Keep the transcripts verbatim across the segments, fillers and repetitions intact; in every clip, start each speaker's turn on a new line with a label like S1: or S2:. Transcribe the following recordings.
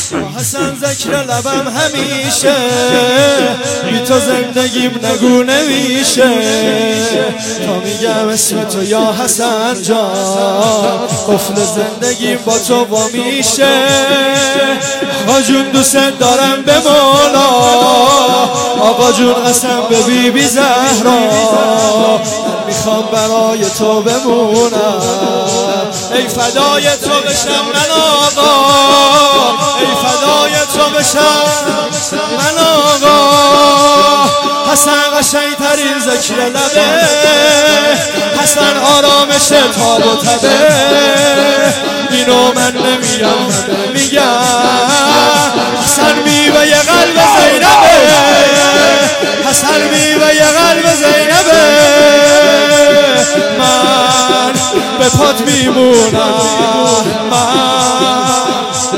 S1: حسن ذکر لبم همیشه، بی تو زندگیم نگو نمیشه. تا میگم اسم تو یا حسن جان، قفل زندگیم با تو با میشه. آقا جون دوست دارم به مولا، آقا جون قسم به بی بی زهرا، میخوام برای تو بمونم. ای فدای تو بشم من آقا، ای فدای تو بشم من آقا. حسن قشنگ ترین ذکر لبه، حسن آرامش تاب و تبه. اینو من نمیگم میگم، حسن میوه یه قلب زینبه، حسن میوه یه قلب زینبه. من به پات میمونم، من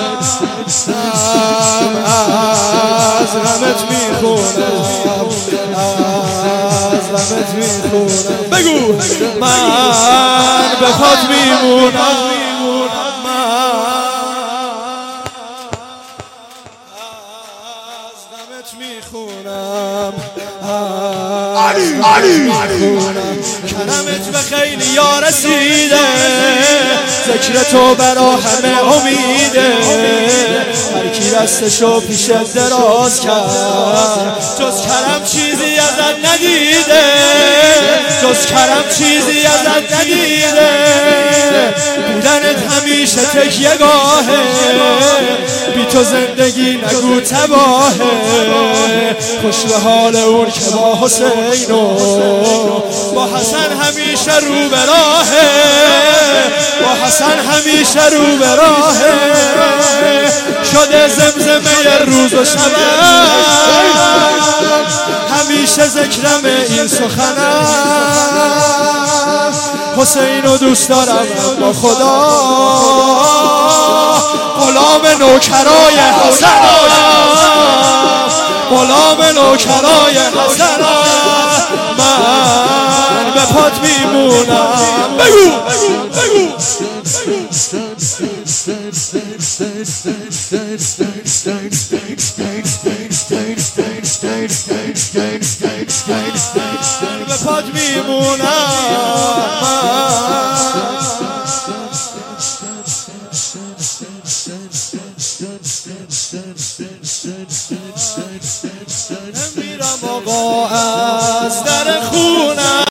S1: از غمت میخونم، از غمت میخونم. بگو من به پات میمونم، میخونم، کرمت به خیلی یا رسیده، ذکر تو برا همه امیده. هر کی دستشو پیش دراز کرد، جز کرم چیزی ازت ندیده، جز کرم چیزی ازت ندیده. بودنت همیشه تکیه گاهه، بی تو زندگی نگو تباهه. خوش به حال اون که با حسین و با حسن همیشه رو به راهه، با حسن همیشه رو به راهه. شده زمزمه روز و شب، همیشه ذکرم این سخنم. حسین رو دوست دارم با خدا، غلام نوکرای حسنم، غلام نوکرای حسنم. من به پات میمونم. بگو بگو به پات میمونم.